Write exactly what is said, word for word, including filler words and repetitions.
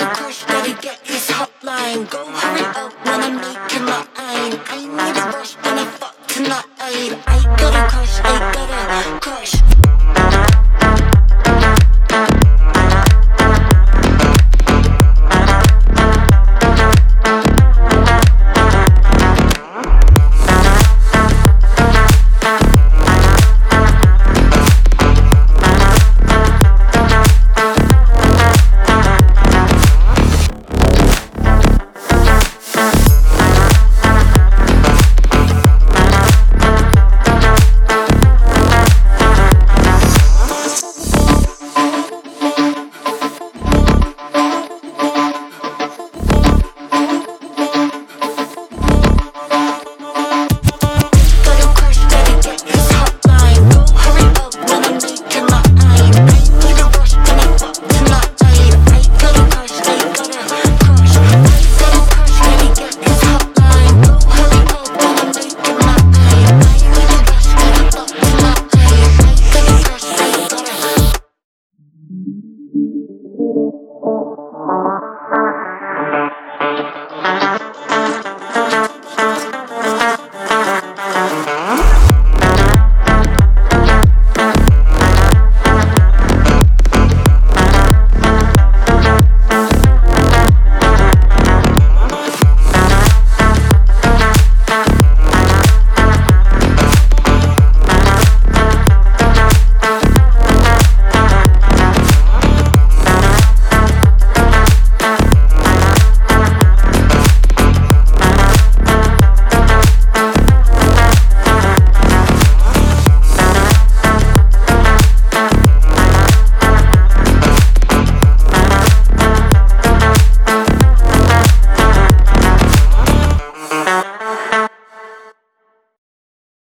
crush, gotta get his hotline. Go hurry up when I'm making my aim. I need a rush, gonna fuck tonight. I gotta crush, I gotta crush. Thank you.